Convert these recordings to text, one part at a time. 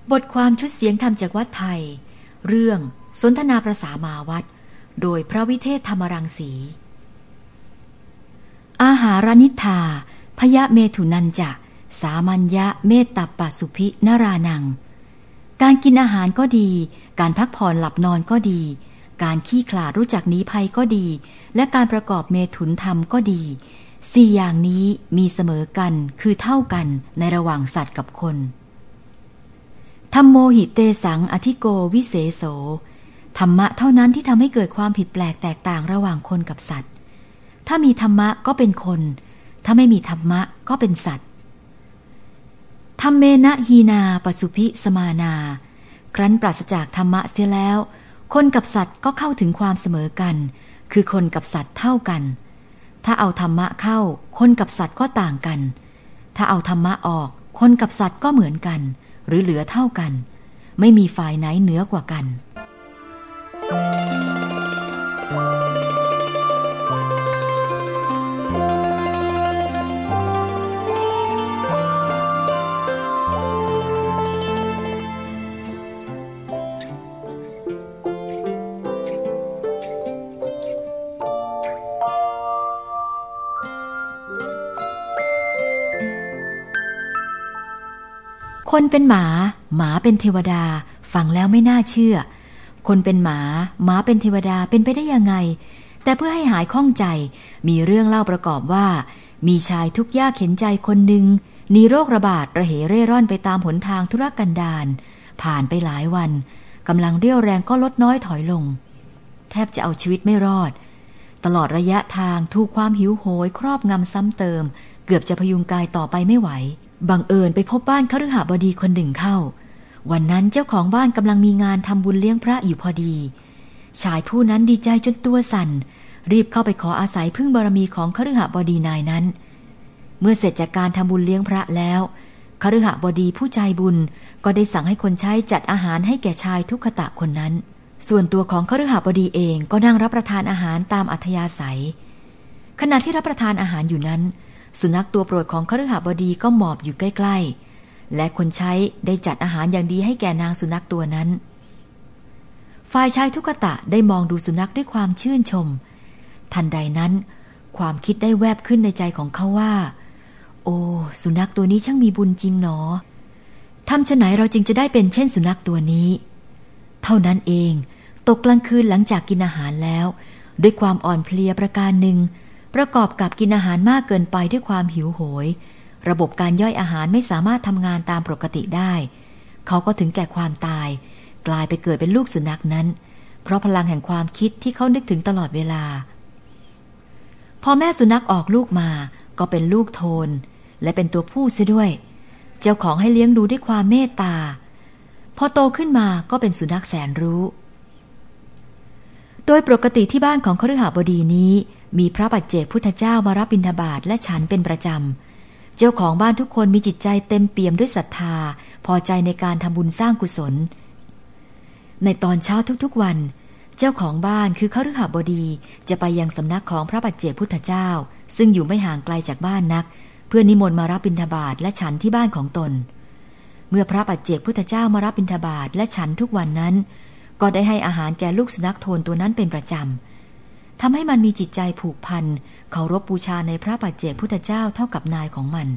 บทความชุดเสียงทำจากวัดไทยเรื่องสนทนาประสามาวัดโดยพระวิเทศธรรมรังสีอาหารนิธาพยะเมถุนันจะสามัญญะเมตตาปสุภินรานังการกินอาหารก็ดีการพักผ่อนหลับนอนก็ดีการขี้ขลาดรู้จักหนีภัยก็ดีและการประกอบเมถุนธรรมก็ดีสี่อย่างนี้มีเสมอกันคือเท่ากันในระหว่างสัตว์กับคนธัมโมหิเตสังอธิโกวิเศโสธรรมะเท่านั้นที่ทำให้เกิดความผิดแปลกแตกต่างระหว่างคนกับสัตว์ถ้ามีธรรมะก็เป็นคนถ้าไม่มีธรรมะก็เป็นสัตว์ธัมเมนะฮีนาปสุภิสมานาครั้นปราศจากธรรมะเสียแล้วคนกับสัตว์ก็เข้าถึงความเสมอกันคือคนกับสัตว์เท่ากันถ้าเอาธรรมะเข้าคนกับสัตว์ก็ต่างกันถ้าเอาธรรมะออกคนกับสัตว์ก็เหมือนกันหรือเหลือเท่ากันไม่มีฝ่ายไหนเหนือกว่ากันคนเป็นหมาหมาเป็นเทวดาฟังแล้วไม่น่าเชื่อคนเป็นหมาหมาเป็นเทวดาเป็นไปได้ยังไงแต่เพื่อให้หายข้องใจมีเรื่องเล่าประกอบว่ามีชายทุกข์ยากเข็ญใจคนหนึ่งหนีโรคระบาดระเหเร่ร่อนไปตามหนทางธุรกันดารผ่านไปหลายวันกำลังเรี่ยวแรงก็ลดน้อยถอยลงแทบจะเอาชีวิตไม่รอดตลอดระยะทางถูกความหิวโหยครอบงำซ้ำเติมเกือบจะพยุงกายต่อไปไม่ไหวบังเอิญไปพบบ้านคฤหบดีคนหนึ่งเข้าวันนั้นเจ้าของบ้านกำลังมีงานทำบุญเลี้ยงพระอยู่พอดีชายผู้นั้นดีใจจนตัวสั่นรีบเข้าไปขออาศัยพึ่งบารมีของคฤหบดีนายนั้นเมื่อเสร็จจากการทำบุญเลี้ยงพระแล้วคฤหบดีผู้ใจบุญก็ได้สั่งให้คนใช้จัดอาหารให้แก่ชายทุกขตะคนนั้นส่วนตัวของคฤหบดีเองก็นั่งรับประทานอาหารตามอัธยาศัยขณะที่รับประทานอาหารอยู่นั้นสุนัขตัวโปรดของคฤหบดีก็หมอบอยู่ใกล้ๆและคนใช้ได้จัดอาหารอย่างดีให้แก่นางสุนัขตัวนั้นฝ่ายชายทุกตะได้มองดูสุนัขด้วยความชื่นชมทันใดนั้นความคิดได้แวบขึ้นในใจของเขาว่าโอ้สุนัขตัวนี้ช่างมีบุญจริงหนอทำไฉนเราจึงจะได้เป็นเช่นสุนัขตัวนี้เท่านั้นเองตกกลางคืนหลังจากกินอาหารแล้วด้วยความอ่อนเพลียประการหนึ่งประกอบกับกินอาหารมากเกินไปด้วยความหิวโหยระบบการย่อยอาหารไม่สามารถทำงานตามปกติได้เขาก็ถึงแก่ความตายกลายไปเกิดเป็นลูกสุนัขนั้นเพราะพลังแห่งความคิดที่เขานึกถึงตลอดเวลาพอแม่สุนัขออกลูกมาก็เป็นลูกโทนและเป็นตัวผู้เสียด้วยเจ้าของให้เลี้ยงดูด้วยความเมตตาพอโตขึ้นมาก็เป็นสุนัขแสนรู้โดยปกติที่บ้านของคฤหบดีนี้มีพระปัจเจกพุทธเจ้ามารับบิณฑบาตและฉันเป็นประจำเจ้าของบ้านทุกคนมีจิตใจเต็มเปี่ยมด้วยศรัทธาพอใจในการทำบุญสร้างกุศลในตอนเช้าทุกๆวันเจ้าของบ้านคือคฤหบดีจะไปยังสำนักของพระปัจเจกพุทธเจ้าซึ่งอยู่ไม่ห่างไกลจากบ้านนักเพื่อนิมนต์มารับบิณฑบาตและฉันที่บ้านของตนเมื่อพระปัจเจกพุทธเจ้ามารับบิณฑบาตและฉันทุกวันนั้นก็ได้ให้อาหารแก่ลูกสุนัขโทนตัวนั้นเป็นประจำทำให้มันมีจิตใจผูกพันเคารพบูชาในพระปัจเจกพุทธเจ้าเท่ากับนายของมัน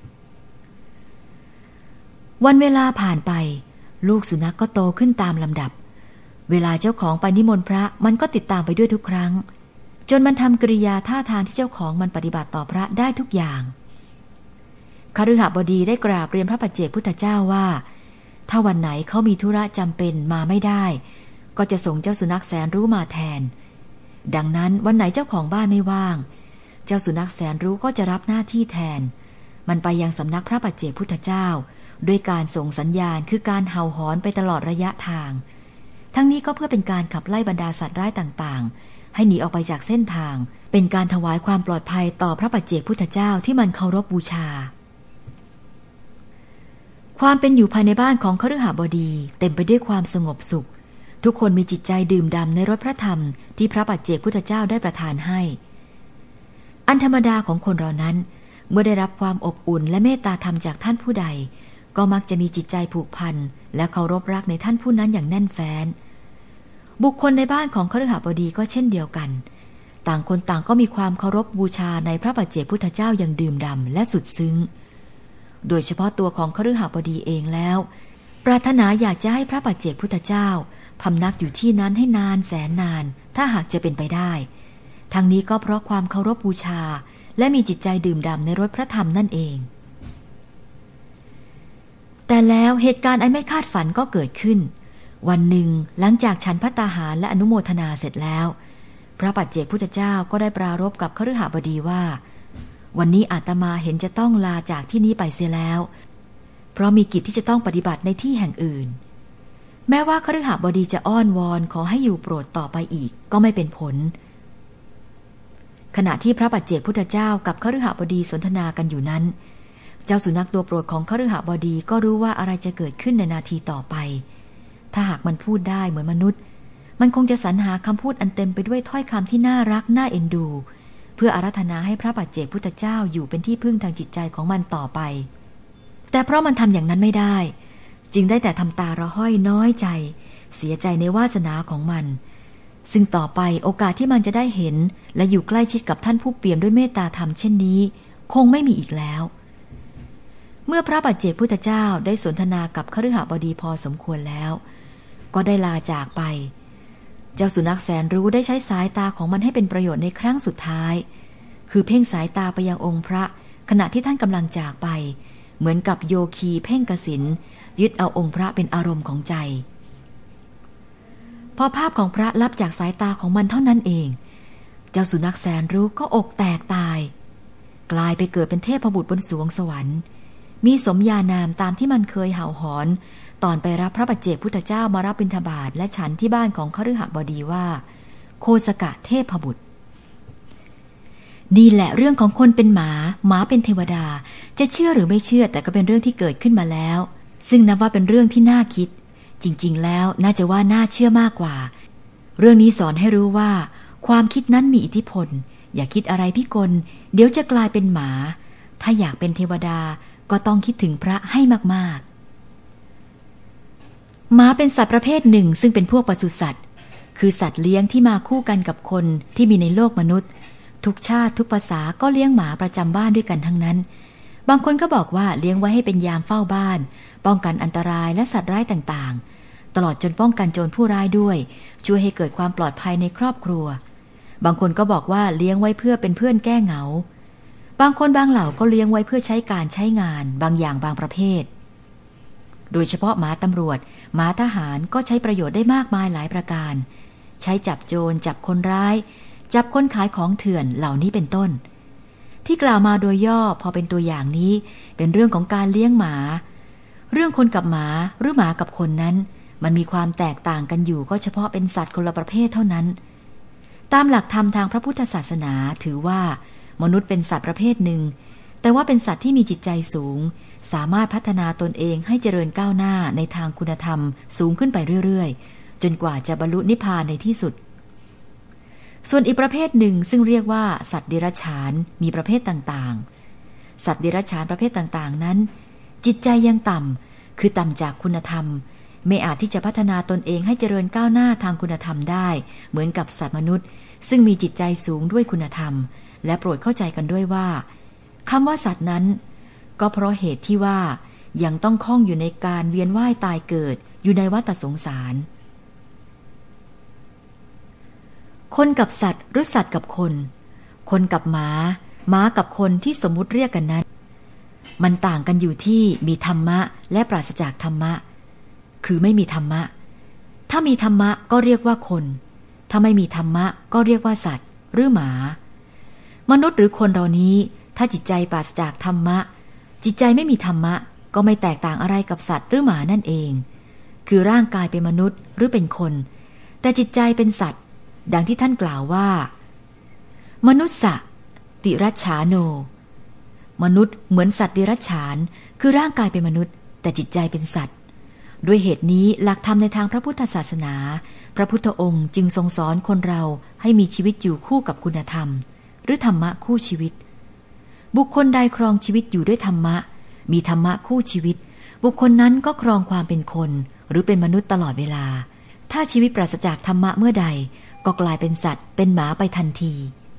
วันเวลาผ่านไปลูกสุนัขก็โตขึ้นตามลำดับเวลาเจ้าของไปนิมนต์พระมันก็ติดตามไปด้วยทุกครั้งจนมันทำกริยาท่าทางที่เจ้าของมันปฏิบัติต่อพระได้ทุกอย่างคฤหบดีได้กราบเรียนพระปัจเจกพุทธเจ้าว่าถ้าวันไหนเขามีธุระจำเป็นมาไม่ได้ก็จะส่งเจ้าสุนัขแสนรู้มาแทนดังนั้นวันไหนเจ้าของบ้านไม่ว่างเจ้าสุนัขแสนรู้ก็จะรับหน้าที่แทนมันไปยังสำนักพระปัจเจกพุทธเจ้าด้วยการส่งสัญญาณคือการเห่าหอนไปตลอดระยะทางทั้งนี้ก็เพื่อเป็นการขับไล่บรรดาสัตว์ร้ายต่างๆให้หนีออกไปจากเส้นทางเป็นการถวายความปลอดภัยต่อพระปัจเจกพุทธเจ้าที่มันเคารพบูชาความเป็นอยู่ภายในบ้านของคฤหบดีเต็มไปด้วยความสงบสุขทุกคนมีจิตใจดื่มด่ำในรสพระธรรมที่พระปัจเจกพุทธเจ้าได้ประทานให้อันธรรมดาของคนเรานั้นเมื่อได้รับความอบอุ่นและเมตตาธรรมจากท่านผู้ใดก็มักจะมีจิตใจผูกพันและเคารพรักในท่านผู้นั้นอย่างแน่นแฟ้นบุคคลในบ้านของคฤหบดีก็เช่นเดียวกันต่างคนต่างก็มีความเคารพบูชาในพระปัจเจกพุทธเจ้าอย่างดื่มด่ำและสุดซึ้งโดยเฉพาะตัวของคฤหบดีเองแล้วปรารถนาอยากจะให้พระปัจเจกพุทธเจ้าพำนักอยู่ที่นั้นให้นานแสนนานถ้าหากจะเป็นไปได้ทั้งนี้ก็เพราะความเคารพบูชาและมีจิตใจดื่มด่ำในรสพระธรรมนั่นเองแต่แล้วเหตุการณ์อันไม่คาดฝันก็เกิดขึ้นวันหนึ่งหลังจากฉันภัตตาหารและอนุโมทนาเสร็จแล้วพระปัจเจกพุทธเจ้าก็ได้ปรารภกับคฤหบดีว่าวันนี้อาตมาเห็นจะต้องลาจากที่นี้ไปเสียแล้วเพราะมีกิจที่จะต้องปฏิบัติในที่แห่งอื่นแม้ว่าคฤหบดีจะอ้อนวอนขอให้อยู่โปรดต่อไปอีกก็ไม่เป็นผลขณะที่พระปัจเจกพุทธเจ้ากับคฤหบดีสนทนากันอยู่นั้นเจ้าสุนัขตัวโปรดของคฤหบดีก็รู้ว่าอะไรจะเกิดขึ้นในนาทีต่อไปถ้าหากมันพูดได้เหมือนมนุษย์มันคงจะสรรหาคำพูดอันเต็มไปด้วยถ้อยคำที่น่ารักน่าเอ็นดูเพื่ออาราธนาให้พระปัจเจกพุทธเจ้าอยู่เป็นที่พึ่งทางจิตใจของมันต่อไปแต่เพราะมันทำอย่างนั้นไม่ได้จึงได้แต่ทำตาระห้อยน้อยใจเสียใจในวาสนาของมันซึ่งต่อไปโอกาสที่มันจะได้เห็นและอยู่ใกล้ชิดกับท่านผู้เปี่ยมด้วยเมตตาธรรมเช่นนี้คงไม่มีอีกแล้วเมื่อพระปัจเจกพุทธเจ้าได้สนทนากับคฤหบดีพอสมควรแล้วก็ได้ลาจากไปเจ้าสุนัขแสนรู้ได้ใช้สายตาของมันให้เป็นประโยชน์ในครั้งสุดท้ายคือเพ่งสายตาไปยังองค์พระขณะที่ท่านกำลังจากไปเหมือนกับโยคีเพ่งกสิณยึดเอาองค์พระเป็นอารมณ์ของใจพอภาพของพระลับจากสายตาของมันเท่านั้นเองเจ้าสุนัขแสนรู้ก็อกแตกตายกลายไปเกิดเป็นเทพบุตรบนสวงสวรรค์มีสมญานามตามที่มันเคยเห่าหอนตอนไปรับพระปัจเจกพุทธเจ้ามารับบิณฑบาตและฉันที่บ้านของคฤหบดีว่าโคสกะเทพบุตรนี่แหละเรื่องของคนเป็นหมาเป็นเทวดาจะเชื่อหรือไม่เชื่อแต่ก็เป็นเรื่องที่เกิดขึ้นมาแล้วซึ่งนับว่าเป็นเรื่องที่น่าคิดจริงๆแล้วน่าจะว่าน่าเชื่อมากกว่าเรื่องนี้สอนให้รู้ว่าความคิดนั้นมีอิทธิพลอย่าคิดอะไรพิกลเดี๋ยวจะกลายเป็นหมาถ้าอยากเป็นเทวดาก็ต้องคิดถึงพระให้มากๆหมาเป็นสัตว์ประเภทหนึ่งซึ่งเป็นพวกปศุสัตว์คือสัตว์เลี้ยงที่มาคู่กันกับคนที่มีในโลกมนุษย์ทุกชาติทุกภาษาก็เลี้ยงหมาประจำบ้านด้วยกันทั้งนั้นบางคนก็บอกว่าเลี้ยงไว้ให้เป็นยามเฝ้าบ้านป้องกันอันตรายและสัตว์ร้ายต่างๆตลอดจนป้องกันโจรผู้ร้ายด้วยช่วยให้เกิดความปลอดภัยในครอบครัวบางคนก็บอกว่าเลี้ยงไว้เพื่อเป็นเพื่อนแก้เหงาบางคนบางเหล่าก็เลี้ยงไว้เพื่อใช้การใช้งานบางอย่างบางประเภทโดยเฉพาะหมาตำรวจหมาทหารก็ใช้ประโยชน์ได้มากมายหลายประการใช้จับโจรจับคนร้ายจับคนขายของเถื่อนเหล่านี้เป็นต้นที่กล่าวมาโดยย่อพอเป็นตัวอย่างนี้เป็นเรื่องของการเลี้ยงหมาเรื่องคนกับหมาหรือหมากับคนนั้นมันมีความแตกต่างกันอยู่ก็เฉพาะเป็นสัตว์คนละประเภทเท่านั้นตามหลักธรรมทางพระพุทธศาสนาถือว่ามนุษย์เป็นสัตว์ประเภทหนึ่งแต่ว่าเป็นสัตว์ที่มีจิตใจสูงสามารถพัฒนาตนเองให้เจริญก้าวหน้าในทางคุณธรรมสูงขึ้นไปเรื่อยๆจนกว่าจะบรรลุนิพพานในที่สุดส่วนอีกประเภทหนึ่งซึ่งเรียกว่าสัตว์เดรัจฉานมีประเภทต่างๆสัตว์เดรัจฉานประเภทต่างๆนั้นจิตใจยังต่ำคือต่ำจากคุณธรรมไม่อาจที่จะพัฒนาตนเองให้เจริญก้าวหน้าทางคุณธรรมได้เหมือนกับสัตว์มนุษย์ซึ่งมีจิตใจสูงด้วยคุณธรรมและโปรดเข้าใจกันด้วยว่าคำว่าสัตว์นั้นก็เพราะเหตุที่ว่ายังต้องคล้องอยู่ในการเวียนว่ายตายเกิดอยู่ในวัฏสงสารคนกับสัตว์หรือสัตว์กับคนคนกับหมาหมากับคนที่สมมุติเรียกกันนั้นมันต่างกันอยู่ที่มีธรรมะและปราศจากธรรมะคือไม่มีธรรมะถ้ามีธรรมะก็เรียกว่าคนถ้าไม่มีธรรมะก็เรียกว่าสัตว์หรือหมามนุษย์หรือคนเรานี้ถ้าจิตใจปราศจากธรรมะจิตใจไม่มีธรรมะก็ไม่แตกต่างอะไรกับสัตว์หรือหมานั่นเองคือร่างกายเป็นมนุษย์หรือเป็นคนแต่จิตใจเป็นสัตว์ดังที่ท่านกล่าวว่ามนุษย์ติรัจฉาโนมนุษย์เหมือนสัตว์ดิรัจฉานคือร่างกายเป็นมนุษย์แต่จิตใจเป็นสัตว์ด้วยเหตุนี้หลักธรรมในทางพระพุทธศาสนาพระพุทธองค์จึงทรงสอนคนเราให้มีชีวิตอยู่คู่กับคุณธรรมหรือธรรมะคู่ชีวิตบุคคลใดครองชีวิตอยู่ด้วยธรรมะมีธรรมะคู่ชีวิตบุคคลนั้นก็ครองความเป็นคนหรือเป็นมนุษย์ตลอดเวลาถ้าชีวิตปราศจากธรรมะเมื่อใดก็กลายเป็นสัตว์เป็นหมาไปทันที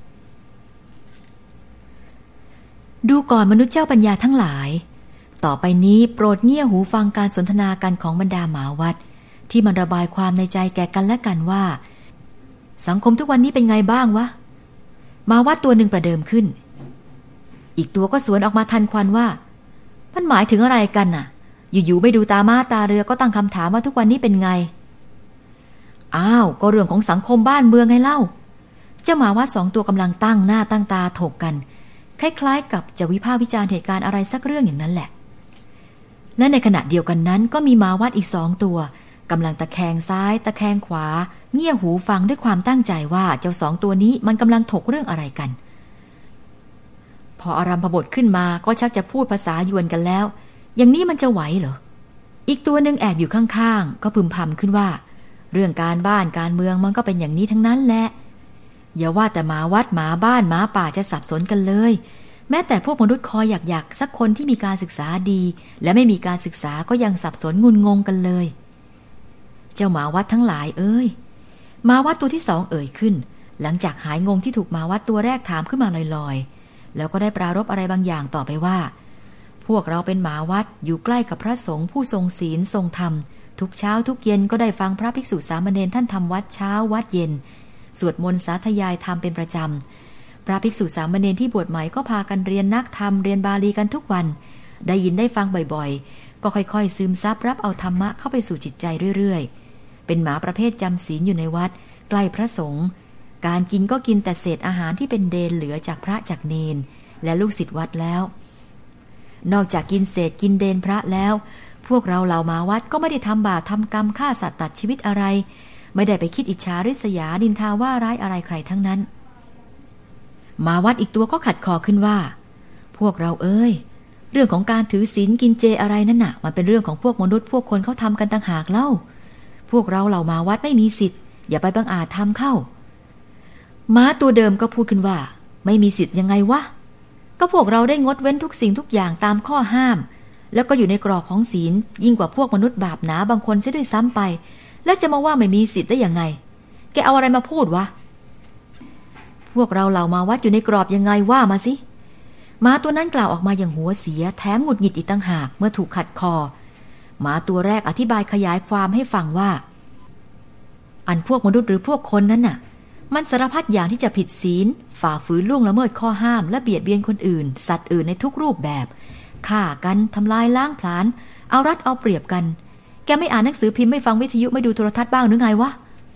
ดูก่อนมนุษย์เจ้าปัญญาทั้งหลายต่อไปนี้โปรดเงี่ยหูฟังการสนทนากันของบรรดาหมาวัดที่มันระบายความในใจแก่กันและกันว่าสังคมทุกวันนี้เป็นไงบ้างวะหมาวัดตัวหนึ่งประเดิมขึ้นอีกตัวก็สวนออกมาทันควันว่ามันหมายถึงอะไรกันน่ะอยู่ๆไม่ดูตาม้าตาเรือก็ตั้งคำถามว่าทุกวันนี้เป็นไงอ้าวก็เรื่องของสังคมบ้านเมืองไงเล่าเจ้าหมาวัด2 ตัวกำลังตั้งหน้าตั้งตาถกกันคล้ายๆกับจะวิพากษ์วิจารณ์เหตุการณ์อะไรสักเรื่องอย่างนั้นแหละและในขณะเดียวกันนั้นก็มีหมาวัดอีก2 ตัวกำลังตะแคงซ้ายตะแคงขวาเงี่ยหูฟังด้วยความตั้งใจว่าเจ้า2 ตัวนี้มันกำลังถกเรื่องอะไรกันพออารัมพบทขึ้นมาก็ชักจะพูดภาษายวนกันแล้วอย่างนี้มันจะไหวเหรออีกตัวหนึ่งแอบอยู่ข้างๆก็พึมพำขึ้นว่าเรื่องการบ้านการเมืองมันก็เป็นอย่างนี้ทั้งนั้นแหละอย่าว่าแต่หมาวัดหมาบ้านหมาป่าจะสับสนกันเลยแม้แต่พวกมนุษย์คออยากสักคนที่มีการศึกษาดีและไม่มีการศึกษาก็ยังสับสนงุนงงกันเลยเจ้าหมาวัดทั้งหลายเอ้ยหมาวัดตัวที่2เอ่ยขึ้นหลังจากหายงงที่ถูกหมาวัดตัวแรกถามขึ้นมาลอยๆแล้วก็ได้ปรารภอะไรบางอย่างต่อไปว่าพวกเราเป็นหมาวัดอยู่ใกล้กับพระสงฆ์ผู้ทรงศีลทรงธรรมทุกเช้าทุกเย็นก็ได้ฟังพระภิกษุสามเณรท่านทำวัดเช้าวัดเย็นสวดมนต์สาธยายธรรมเป็นประจำพระภิกษุสามเณรที่บวชใหม่ก็พากันเรียนนักธรรมเรียนบาลีกันทุกวันได้ยินได้ฟังบ่อยๆก็ค่อยๆซึมซับรับเอาธรรมะเข้าไปสู่จิตใจเรื่อยๆเป็นหมาประเภทจำศีลอยู่ในวัดใกล้พระสงฆ์การกินก็กินแต่เศษอาหารที่เป็นเดนเหลือจากพระจากเนนและลูกศิษย์วัดแล้วนอกจากกินเศษกินเดนพระแล้วพวกเราเหล่าหมาวัดก็ไม่ได้ทำบาปทำกรรมฆ่าสัตว์ตัดชีวิตอะไรไม่ได้ไปคิดอิจฉาริษยาดินทาว่าร้ายอะไรใครทั้งนั้นหมาวัดอีกตัวก็ขัดคอขึ้นว่าพวกเราเอ้ยเรื่องของการถือศีลกินเจอะไรนั่นน่ะมันเป็นเรื่องของพวกมนุษย์พวกคนเขาทำกันต่างหากเล่าพวกเราเหล่าหมาวัดไม่มีสิทธิ์อย่าไปบังอาจทำเข้าหมาตัวเดิมก็พูดขึ้นว่าไม่มีสิทธิ์ยังไงวะก็พวกเราได้งดเว้นทุกสิ่งทุกอย่างตามข้อห้ามแล้วก็อยู่ในกรอบของศีลยิ่งกว่าพวกมนุษย์บาปหนาบางคนเสียด้วยซ้ำไปแล้วจะมาว่าไม่มีสิทธิ์ได้ยังไงแกเอาอะไรมาพูดวะพวกเราเหล่ามาวัดอยู่ในกรอบยังไงว่ามาสิหมาตัวนั้นกล่าวออกมาอย่างหัวเสียแถมหงุดหงิดอีกต่างหากเมื่อถูกขัดคอหมาตัวแรกอธิบายขยายความให้ฟังว่าอันพวกมนุษย์หรือพวกคนนั้นน่ะมันสารพัดอย่างที่จะผิดศีลฝ่าฝืนล่วงละเมิดข้อห้ามและเบียดเบียนคนอื่นสัตว์อื่นในทุกรูปแบบฆ่ากันทำลายล้างผลาญเอารัดเอาเปรียบกันแกไม่อ่านหนังสือพิมพ์ไม่ฟังวิทยุไม่ดูโทรทัศน์บ้างหรือไงวะ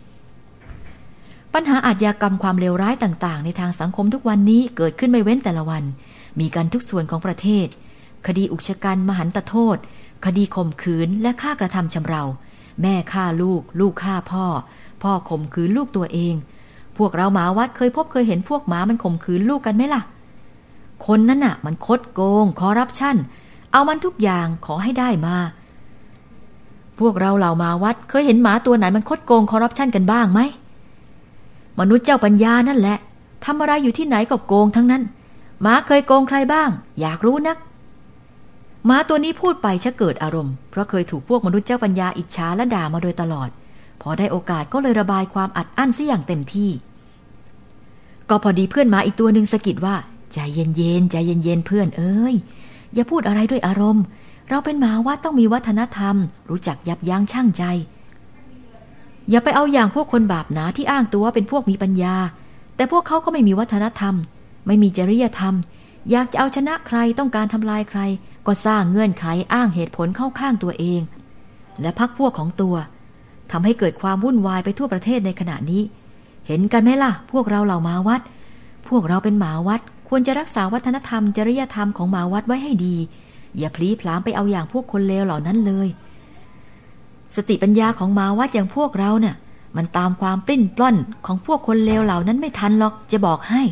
ปัญหาอาชญากรรมความเลวร้ายต่างๆในทางสังคมทุกวันนี้เกิดขึ้นไม่เว้นแต่ละวันมีกันทุกส่วนของประเทศคดีอุกชะกันมหันตโทษคดีข่มขืนและฆ่ากระทำชำเราแม่ฆ่าลูกลูกฆ่าพ่อพ่อข่มขืนลูกตัวเองพวกเราหมาวัดเคยพบเคยเห็นพวกหมามันข่มขืนลูกกันไหมล่ะคนนั้นน่ะมันคดโกงคอร์รัปชันเอามันทุกอย่างขอให้ได้มาพวกเราเหล่าหมาวัดเคยเห็นหมาตัวไหนมันคดโกงคอร์รัปชันกันบ้างไหมมนุษย์เจ้าปัญญานั่นแหละทำอะไรอยู่ที่ไหนก็โกงทั้งนั้นหมาเคยโกงใครบ้างอยากรู้นักหมาตัวนี้พูดไปชะเกิดอารมณ์เพราะเคยถูกพวกมนุษย์เจ้าปัญญาอิจฉาและด่ามาโดยตลอดพอได้โอกาสก็เลยระบายความอัดอั้นซะอย่างเต็มที่ก็พอดีเพื่อนหมาอีกตัวหนึ่งสะกิดว่าใจเย็นๆใจเย็นๆเพื่อนเอ้ยอย่าพูดอะไรด้วยอารมณ์เราเป็นหมาวัดต้องมีวัฒนธรรมรู้จักยับยั้งชั่งใจอย่าไปเอาอย่างพวกคนบาปหนาที่อ้างตัวเป็นพวกมีปัญญาแต่พวกเขาก็ไม่มีวัฒนธรรมไม่มีจริยธรรมอยากจะเอาชนะใครต้องการทำลายใครก็สร้างเงื่อนไขอ้างเหตุผลเข้าข้างตัวเองและพรรคพวกของตัวทำให้เกิดความวุ่นวายไปทั่วประเทศในขณะนี้เห็นกันไหมล่ะพวกเราเหล่าหมาวัดพวกเราเป็นหมาวัดควรจะรักษาวัฒนธรรมจริยธรรมของหมาวัดไว้ให้ดีอย่าพลีพลามไปเอาอย่างพวกคนเลวเหล่านั้นเลยสติปัญญาของหมาวัดอย่างพวกเราเนี่ยมันตามความปลิ้นปล้อนของพวกคนเลวเหล่านั้นไม่ทันหรอกจะบอกให้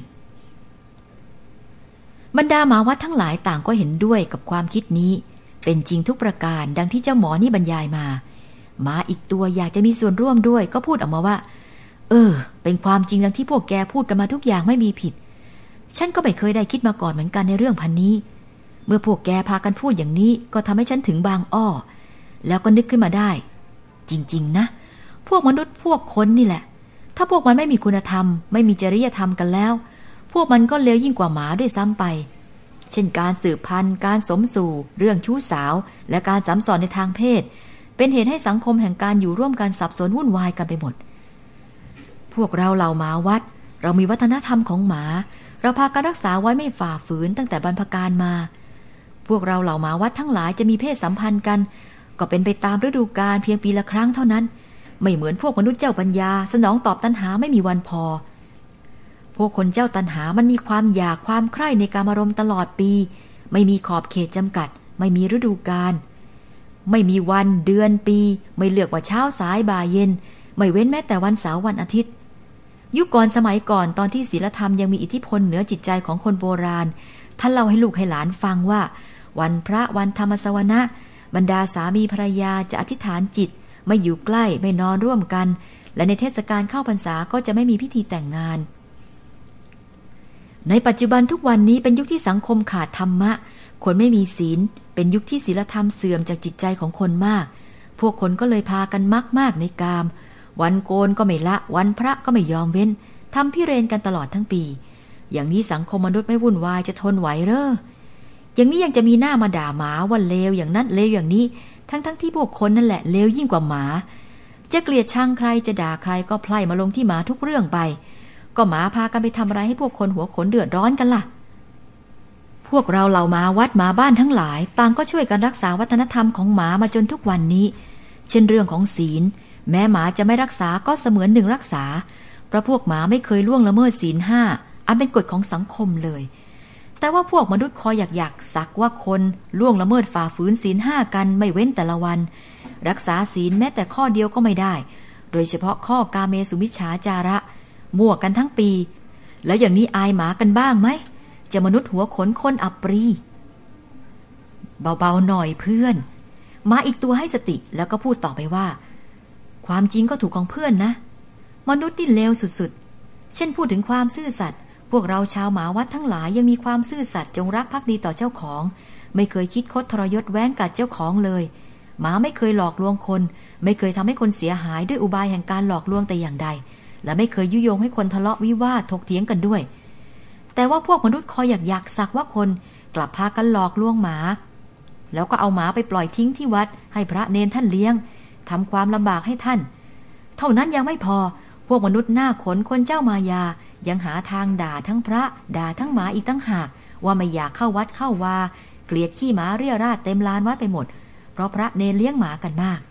บรรดาหมาวัดทั้งหลายต่างก็เห็นด้วยกับความคิดนี้เป็นจริงทุกประการดังที่เจ้าหมอนี่บรรยายมาหมาอีกตัวอยากจะมีส่วนร่วมด้วยก็พูดออกมาว่าเป็นความจริงดังที่พวกแกพูดกันมาทุกอย่างไม่มีผิดฉันก็ไม่เคยได้คิดมาก่อนเหมือนกันในเรื่องพันนี้เมื่อพวกแกพากันพูดอย่างนี้ก็ทำให้ฉันถึงบางอ้อแล้วก็นึกขึ้นมาได้จริงๆนะพวกมนุษย์พวกคนนี่แหละถ้าพวกมันไม่มีคุณธรรมไม่มีจริยธรรมกันแล้วพวกมันก็เลวยิ่งกว่าหมาด้วยซ้ำไปเช่นการสืบพันธุ์การสมสู่เรื่องชู้สาวและการสัมสอนในทางเพศเป็นเหตุให้สังคมแห่งการอยู่ร่วมกันสับสนวุ่นวายกันไปหมดพวกเราเหล่าหมาวัดเรามีวัฒนธรรมของหมาเราพากันรักษาไว้ไม่ฝ่าฝืนตั้งแต่บรรพกาลมาพวกเราเหล่าหมาวัดทั้งหลายจะมีเพศสัมพันธ์กันก็เป็นไปตามฤดูกาลเพียงปีละครั้งเท่านั้นไม่เหมือนพวกมนุษย์เจ้าปัญญาสนองตอบตัณหาไม่มีวันพอพวกคนเจ้าตัณหามันมีความอยากความใคร่ในกามารมณ์ตลอดปีไม่มีขอบเขตจำกัดไม่มีฤดูกาลไม่มีวันเดือนปีไม่เลือกว่าเช้าสายบ่ายเย็นไม่เว้นแม้แต่วันเสาร์วันอาทิตย์ยุคก่อนสมัยก่อนตอนที่ศีลธรรมยังมีอิทธิพลเหนือจิตใจของคนโบราณท่านเล่าให้ลูกให้หลานฟังว่าวันพระวันธรรมสวนะบรรดาสามีภรรยาจะอธิษฐานจิตไม่อยู่ใกล้ไม่นอนร่วมกันและในเทศกาลเข้าพรรษาก็จะไม่มีพิธีแต่งงานในปัจจุบันทุกวันนี้เป็นยุคที่สังคมขาดธรรมะคนไม่มีศีลเป็นยุคที่ศีลธรรมเสื่อมจากจิตใจของคนมากพวกคนก็เลยพากันมากในกามวันโกนก็ไม่ละวันพระก็ไม่ยอมเว้นทำพิเรนกันตลอดทั้งปีอย่างนี้สังคมมนุษย์ไม่วุ่นวายจะทนไหวเหรออย่างนี้ยังจะมีหน้ามาด่าหมาว่าเลวอย่างนั้นเลวอย่างนี้ทั้งที่พวกคนนั่นแหละเลวยิ่งกว่าหมาจะเกลียดชังใครจะด่าใครก็ไพล่มาลงที่หมาทุกเรื่องไปก็หมาพากันไปทำอะไรให้พวกคนหัวขนเดือดร้อนกันล่ะพวกเราเหล่าหมาวัดหมาบ้านทั้งหลายต่างก็ช่วยกันรักษาวัฒนธรรมของหมามาจนทุกวันนี้เช่นเรื่องของศีลแม้หมาจะไม่รักษาก็เสมือนหนึ่งรักษาเพราะพวกหมาไม่เคยล่วงละเมิดศีลห้าอันเป็นกฎของสังคมเลยแต่ว่าพวกมนุษย์คอยอยากสักว่าคนล่วงละเมิดฝ่าฝืนศีลห้ากันไม่เว้นแต่ละวันรักษาศีลแม้แต่ข้อเดียวก็ไม่ได้โดยเฉพาะข้อกาเมสุมิจฉาจาระมั่วกันทั้งปีแล้วอย่างนี้อายหมากันบ้างไหมจะมนุษย์หัวขนคนอับปรีเบาๆหน่อยเพื่อนหมาอีกตัวให้สติแล้วก็พูดต่อไปว่าความจริงก็ถูกของเพื่อนนะมนุษย์นี่เลวสุดๆเช่นพูดถึงความซื่อสัตย์พวกเราชาวหมาวัดทั้งหลายยังมีความซื่อสัตย์จงรักภักดีต่อเจ้าของไม่เคยคิดคดทรยศแว้งกัดเจ้าของเลยหมาไม่เคยหลอกลวงคนไม่เคยทำให้คนเสียหายด้วยอุบายแห่งการหลอกลวงแต่อย่างใดและไม่เคยยุยงให้คนทะเลาะวิวาทถกเถียงกันด้วยแต่ว่าพวกมนุษย์คอยอยากสักว่าคนกลับพากันหลอกลวงหมาแล้วก็เอาหมาไปปล่อยทิ้งที่วัดให้พระเนนท่านเลี้ยงทำความลำบากให้ท่านเท่านั้นยังไม่พอพวกมนุษย์หน้าขนคนเจ้ามายายังหาทางด่าทั้งพระด่าทั้งหมาอีกตั้งหากว่าไม่อยากเข้าวัดเข้าวาเกลียดขี้หมาเรี่ยราดเต็มลานวัดไปหมดเพราะพระเนรเลี้ยงหมากันมาก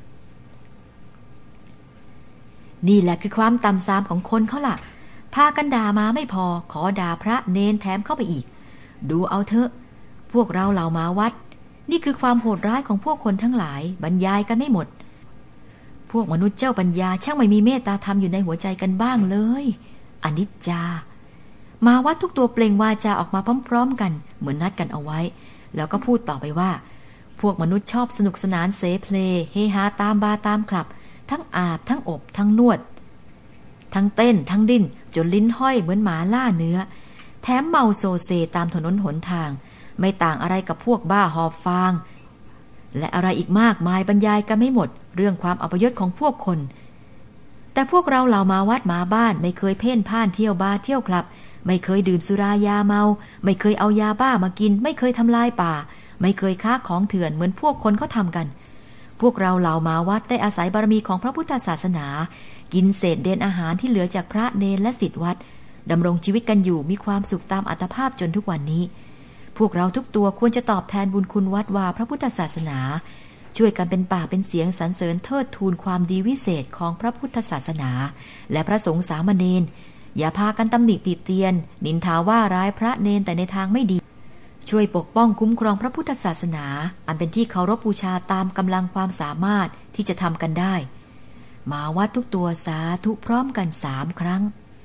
นี่แหละคือความต่ำทรามของคนเขาล่ะพากันด่ามาไม่พอขอด่าพระเนรแถมเข้าไปอีกดูเอาเถอะพวกเราเหล่าหมาวัดนี่คือความโหดร้ายของพวกคนทั้งหลายบรรยายกันไม่หมดพวกมนุษย์เจ้าปัญญาช่างไม่มีเมตตาธรรมอยู่ในหัวใจกันบ้างเลยอนิจจามาวัดทุกตัวเปล่งวาจาออกมาพร้อมๆกันเหมือนนัดกันเอาไว้แล้วก็พูดต่อไปว่าพวกมนุษย์ชอบสนุกสนานเสเพลเฮฮาตามบาร์ตามคลับทั้งอาบทั้งอบทั้งนวดทั้งเต้นทั้งดิ้นจนลิ้นห้อยเหมือนหมาล่าเนื้อแถมเมาโซเซตามถนนหนทางไม่ต่างอะไรกับพวกบ้าหอบฟางและอะไรอีกมากมายบรรยายกันไม่หมดเรื่องความอัปยศของพวกคนแต่พวกเราเหล่ามาวัดมาบ้านไม่เคยเพ่นพ่านเที่ยวบาร์เที่ยวคลับไม่เคยดื่มสุรายาเมาไม่เคยเอายาบ้ามากินไม่เคยทำลายป่าไม่เคยค้าของเถื่อนเหมือนพวกคนเขาทำกันพวกเราเหล่ามาวัดได้อาศัยบารมีของพระพุทธศาสนากินเศษเดนอาหารที่เหลือจากพระเนรและศิษย์วัดดำรงชีวิตกันอยู่มีความสุขตามอัตภาพจนทุกวันนี้พวกเราทุกตัวควรจะตอบแทนบุญคุณวัดวาพระพุทธศาสนาช่วยกันเป็นปากเป็นเสียงสรรเสริญเทิดทูนความดีวิเศษของพระพุทธศาสนาและพระสงฆ์สามเณรอย่าพากันตำหนิติเตียนนินทาว่าร้ายพระเนรแต่ในทางไม่ดีช่วยปกป้องคุ้มครองพระพุทธศาสนาอันเป็นที่เคารพบูชาตามกำลังความสามารถที่จะทำกันได้มาวัดทุกตัวสาธุพร้อมกัน3 ครั้ง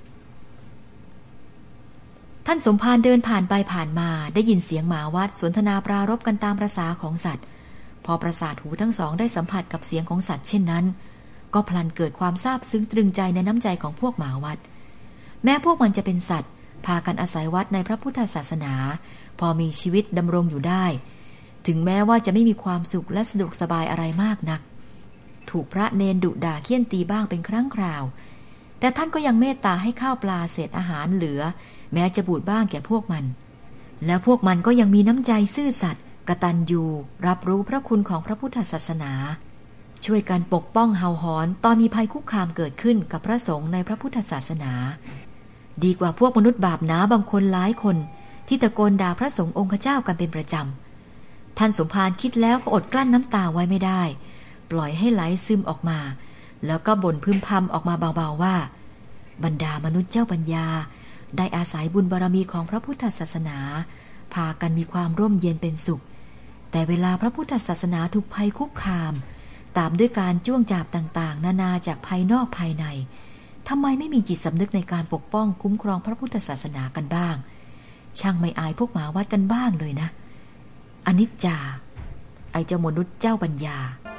ท่านสมภารเดินผ่านไปผ่านมาได้ยินเสียงหมาวัดสนทนาปรารภกันตามประสาของสัตว์พอประสาทหูทั้งสองได้สัมผัสกับเสียงของสัตว์เช่นนั้นก็พลันเกิดความซาบซึ้งตรึงใจในน้ำใจของพวกหมาวัดแม้พวกมันจะเป็นสัตว์พากันอาศัยวัดในพระพุทธศาสนาพอมีชีวิตดำรงอยู่ได้ถึงแม้ว่าจะไม่มีความสุขและสะดวกสบายอะไรมากนักถูกพระเนนดุด่าเคี่ยนตีบ้างเป็นครั้งคราวแต่ท่านก็ยังเมตตาให้ข้าวปลาเศษอาหารเหลือแม้จะบูดบ้างแก่พวกมันแล้วพวกมันก็ยังมีน้ำใจซื่อสัตย์กตัญญูรับรู้พระคุณของพระพุทธศาสนาช่วยกันปกป้องเห่าหอนตอนมีภัยคุกคามเกิดขึ้นกับพระสงฆ์ในพระพุทธศาสนาดีกว่าพวกมนุษย์บาปหนาบางคนหลายคนที่ตะโกนด่าพระสงฆ์องค์เจ้ากันเป็นประจำท่านสมภารคิดแล้วก็อดกลั้นน้ำตาไว้ไม่ได้ปล่อยให้ไหลซึมออกมาแล้วก็บ่นพึมพำออกมาเบาๆว่าบรรดามนุษย์เจ้าปัญญาได้อาศัยบุญบารมีของพระพุทธศาสนาพากันมีความร่มเย็นเป็นสุขแต่เวลาพระพุทธศาสนาถูกภัยคุกคามตามด้วยการจ้วงจาบต่างๆนานาจากภายนอกภายในทำไมไม่มีจิตสำนึกในการปกป้องคุ้มครองพระพุทธศาสนากันบ้างช่างไม่อายพวกหมาวัดกันบ้างเลยนะอนิจจาไอ้เจ้ามนุษย์เจ้าปัญญา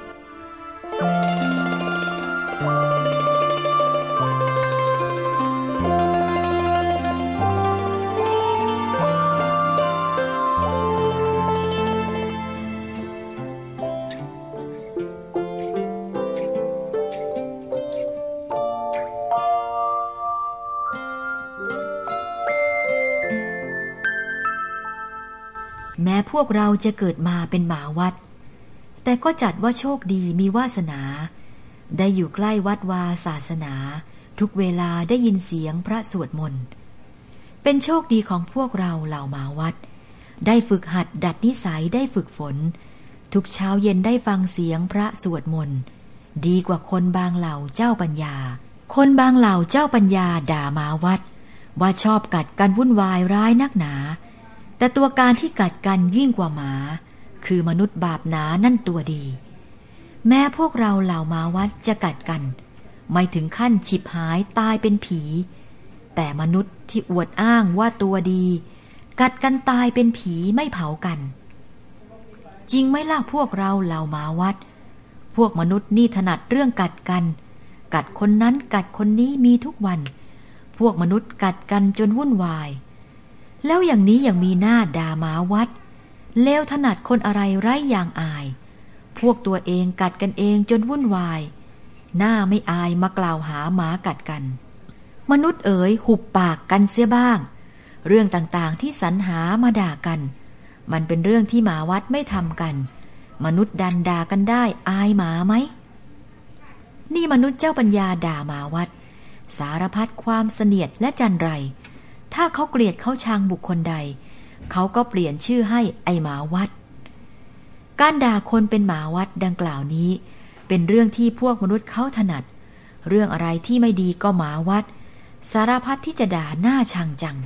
แม้พวกเราจะเกิดมาเป็นหมาวัดแต่ก็จัดว่าโชคดีมีวาสนาได้อยู่ใกล้วัดวาศาสนาทุกเวลาได้ยินเสียงพระสวดมนต์เป็นโชคดีของพวกเราเหล่าหมาวัดได้ฝึกหัดดัดนิสัยได้ฝึกฝนทุกเช้าเย็นได้ฟังเสียงพระสวดมนต์ดีกว่าคนบางเหล่าเจ้าปัญญาคนบางเหล่าเจ้าปัญญาด่าหมาวัดว่าชอบกัดกันวุ่นวายร้ายนักหนาแต่ตัวการที่กัดกันยิ่งกว่าหมาคือมนุษย์บาปหนานั่นตัวดีแม้พวกเราเหล่าหมาวัดจะกัดกันไม่ถึงขั้นฉิบหายตายเป็นผีแต่มนุษย์ที่อวดอ้างว่าตัวดีกัดกันตายเป็นผีไม่เผากันจริงไหมล่ะพวกเราเหล่าหมาวัดพวกมนุษย์นี่ถนัดเรื่องกัดกันกัดคนนั้นกัดคนนี้มีทุกวันพวกมนุษย์กัดกันจนวุ่นวายแล้วอย่างนี้ยังมีหน้าด่าหมาวัดเลวถนัดคนอะไรไร้อย่างอายพวกตัวเองกัดกันเองจนวุ่นวายหน้าไม่อายมากล่าวหาหมากัดกันมนุษย์เอ๋ยหุบปากกันเสียบ้างเรื่องต่างๆที่สรรหามาด่ากันมันเป็นเรื่องที่หมาวัดไม่ทำกันมนุษย์ดันด่ากันได้อายหมาไหมนี่มนุษย์เจ้าปัญญาด่าหมาวัดสารพัดความเสนียดและจันไรถ้าเขาเกลียดเขาชังบุคคลใดเขาก็เปลี่ยนชื่อให้ไอหมาวัดการด่าคนเป็นหมาวัดดังกล่าวนี้เป็นเรื่องที่พวกมนุษย์เขาถนัดเรื่องอะไรที่ไม่ดีก็หมาวัดสารพัดที่จะด่าหน้าชังจัง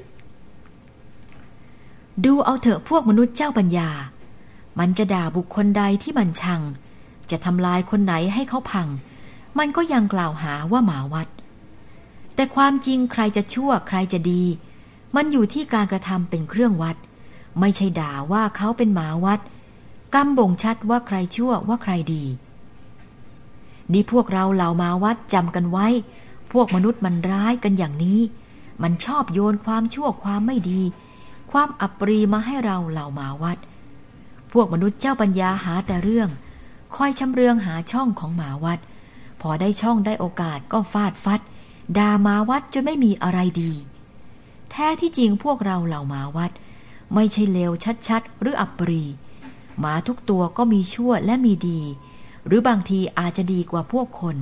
ดูเอาเถอะพวกมนุษย์เจ้าปัญญามันจะด่าบุคคลใดที่มันชังจะทำลายคนไหนให้เขาพังมันก็ยังกล่าวหาว่าหมาวัดแต่ความจริงใครจะชั่วใครจะดีมันอยู่ที่การกระทำเป็นเครื่องวัดไม่ใช่ด่าว่าเขาเป็นหมาวัดกำบ่งชัดว่าใครชั่วว่าใครดีนี่พวกเราเหล่าหมาวัดจำกันไว้พวกมนุษย์มันร้ายกันอย่างนี้มันชอบโยนความชั่วความไม่ดีความอับปรีมาให้เราเหล่าหมาวัดพวกมนุษย์เจ้าปัญญาหาแต่เรื่องคอยชำเรืองหาช่องของหมาวัดพอได้ช่องได้โอกาสก็ฟาดฟัดด่าหมาวัดจนไม่มีอะไรดีแท้ที่จริงพวกเราเหล่าหมาวัดไม่ใช่เลวชัดๆหรืออับปรีหมาทุกตัวก็มีชั่วและมีดีหรือบางทีอาจจะดีกว่าพวกคน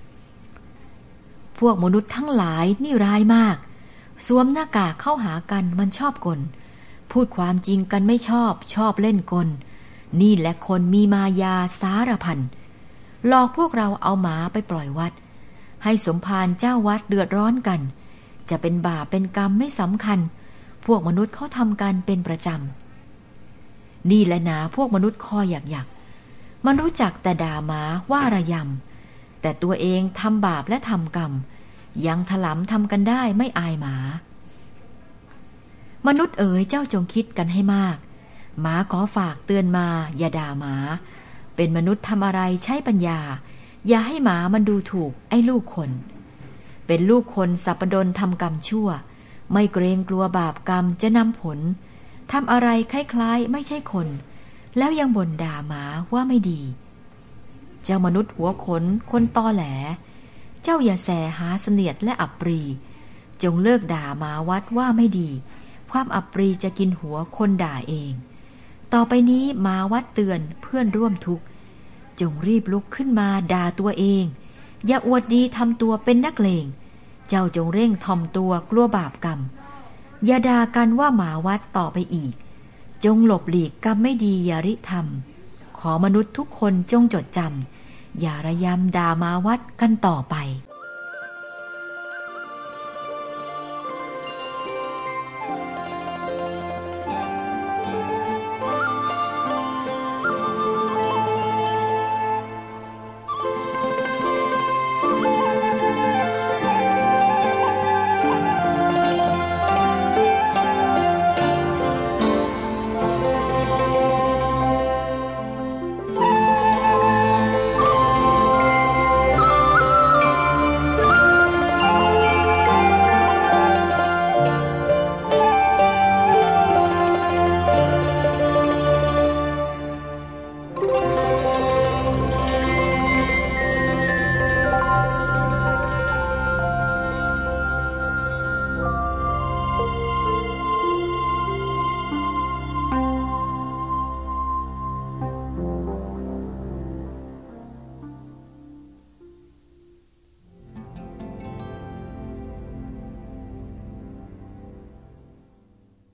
พวกมนุษย์ทั้งหลายนี่ร้ายมากสวมหน้ากากเข้าหากันมันชอบกลพูดความจริงกันไม่ชอบเล่นกลนี่แหละคนมีมายาสารพันหลอกพวกเราเอาหมาไปปล่อยวัดให้สมภารเจ้าวัดเดือดร้อนกันจะเป็นบาปเป็นกรรมไม่สำคัญพวกมนุษย์เขาทำกันเป็นประจำนี่แหละหนาพวกมนุษย์คอหยักมันรู้จักแต่ด่าหมาว่าระยำแต่ตัวเองทำบาปและทำกรรมยังถลำทำกันได้ไม่อายหมามนุษย์เอ๋ยเจ้าจงคิดกันให้มากหมาขอฝากเตือนมาอย่าด่าหมาเป็นมนุษย์ทำอะไรใช้ปัญญาอย่าให้หมามันดูถูกไอ้ลูกคนเป็นลูกคนสัปดลทำกรรมชั่วไม่เกรงกลัวบาปกรรมจะนำผลทำอะไรคล้ายๆไม่ใช่คนแล้วยังบ่นด่าหมาว่าไม่ดีเจ้ามนุษย์หัวขนคนตอแหลเจ้าอย่าแสหาเสนียดและอับปรีจงเลิกด่าหมาวัดว่าไม่ดีความอับปรีจะกินหัวคนด่าเองต่อไปนี้หมาวัดเตือนเพื่อนร่วมทุกข์จงรีบลุกขึ้นมาด่าตัวเองอย่าอวดดีทำตัวเป็นนักเลงเจ้าจงเร่งทอมตัวกลัวบาปกรรมอย่าด่ากันว่าหมาวัดต่อไปอีกจงหลบหลีกกรรมไม่ดีอย่าริทำขอมนุษย์ทุกคนจงจดจำอย่าระยำด่าหมาวัดกันต่อไป